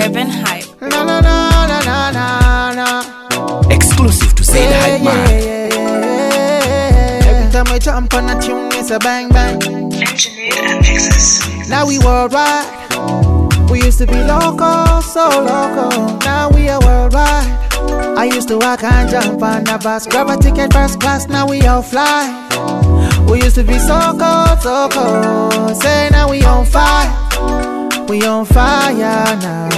Urban Hype. Na na na na na na na. Exclusive to Say the Hype Man. Every time I jump on a tune, it's a bang bang. Engineered and Nexus. Now we worldwide. We used to be local, so local. Now we are worldwide. I used to walk and jump on the bus, grab a ticket first class. Now we all fly. We used to be so cold, so cold. Say now we on fire. We on fire now.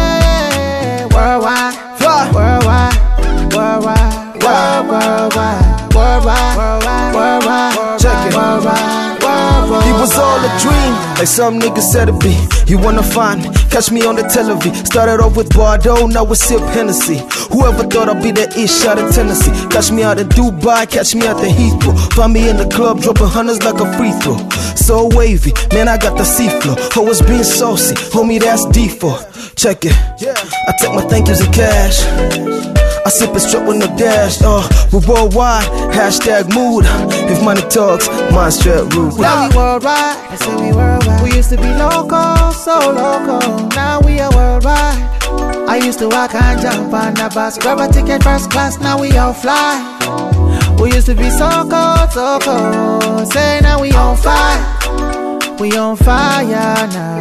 Yeah. Worldwide, worldwide, worldwide, worldwide, worldwide, worldwide. Check it. Worldwide. It was all a dream, like some niggas said it be. You wanna find me, catch me on the television. Started off with Bordeaux, now we sip Hennessy. Whoever thought I'd be the ish out of Tennessee? Catch me out in Dubai, catch me out the Heathrow. Find me in the club, dropping hundreds like a free throw. So wavy, man, I got the C-flow. Always being saucy, homie, that's D4. Check it, I take my thank yous in cash. I sip it straight with no dash. We're worldwide, hashtag mood. If money talks, mind straight rude. Now we worldwide, I say we worldwide. We used to be local, so local. Now we are worldwide. I used to walk and jump on the bus, grab a ticket first class. Now we all fly. We used to be so cold, so cold. Say now we on fire. We on fire now.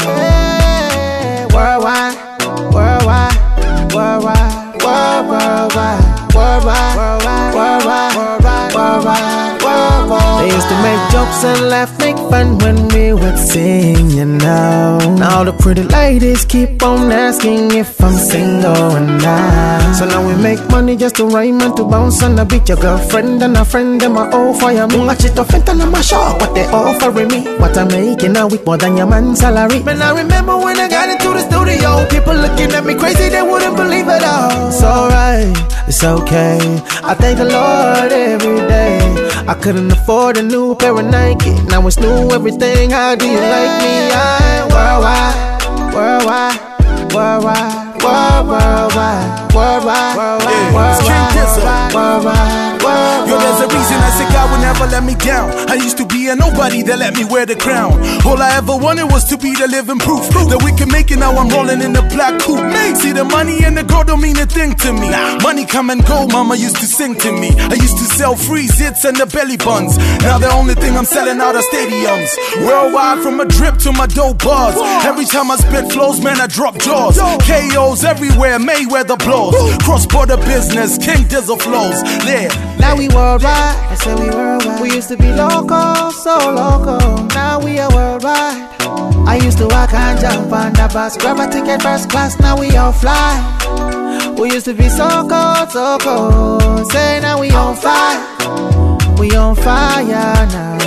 Yeah. Worldwide, worldwide, worldwide. Worldwide, worldwide, worldwide, worldwide, worldwide, worldwide. They used to make jokes and laugh, make fun when we would sing, you know. Now the pretty ladies keep on asking if I'm single and now. So now we make money just to rhyme and to bounce on the beat. Your girlfriend and a friend, them are all for you. Munga chito fenta na my shop, what they offering me. What I'm making a week more than your man's salary. Man, I remember when I got into the studio, people looking at me crazy, they wouldn't believe it all. It's alright, it's okay. I thank the Lord every day. I couldn't afford a new pair of Nike. Now it's new everything. How do you like me? I'm worldwide, worldwide, worldwide, worldwide, worldwide, worldwide, worldwide, worldwide. Yo, there's a reason I said God would never let me down. I used to be a nobody that let me wear the crown. All I ever wanted was to be the living proof that we can make it. Now I'm rolling in the black coupe. See, the money and the girl don't mean a thing to me. Money come and go, mama used to sing to me. I used to sell free zits and the belly buns. Now the only thing I'm selling out are stadiums. Worldwide, from a drip to my dope bars. Every time I spit flows, man, I drop jaws. KOs everywhere, Mayweather blows. Cross-border business, King Dizzle flows. Yeah. Now we worldwide, I say we worldwide. We used to be local, so local. Now we are worldwide. I used to walk and jump on the bus, grab a ticket first class. Now we all fly. We used to be so cold, so cold. Say now we on fire. We on fire now.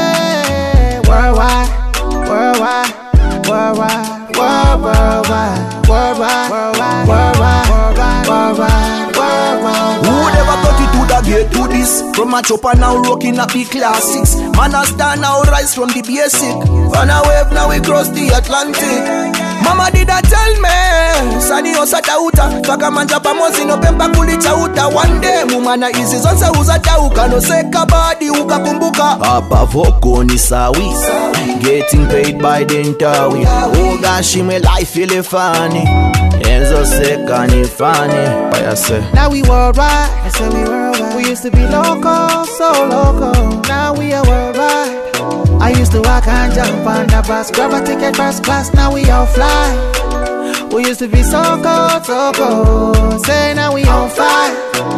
Yeah. Worldwide, worldwide, worldwide, worldwide, worldwide, worldwide, worldwide, worldwide, worldwide. Who would ever thought it would have get to this? From a chopper now rocking up the classics. Man a star now rise from the basic. On a wave now we cross the Atlantic. Mama did a tell me Sani osata uta Faka manja pamozi no pempa kulicha uta. One day mumana izi zonse uzata uka. No seka badi uka kumbuka. Papa voko ni sawi. Getting paid by the intawi. Uga shime life ili funny. Enzo seka ni funny. What I say? Now we worldwide, I say we worldwide. We used to be local, so local. Now we are worldwide. I used to walk and jump on the bus, grab a ticket first class. Now we all fly. We used to be so cold, so cold. Say now we on fire.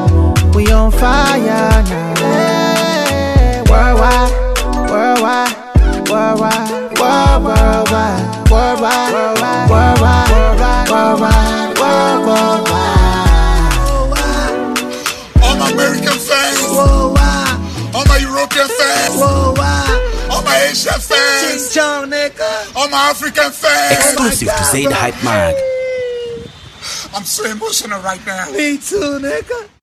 We on fire now. Yeah. Worldwide, worldwide, worldwide, worldwide, worldwide, worldwide, worldwide, worldwide, worldwide, worldwide. All my American fans, Worldwide, all my European fans, worldwide. all my Asian fans, Nigga. all my African fans. Exclusive to Say the Hype Man. I'm so emotional right now. Me too, nigga.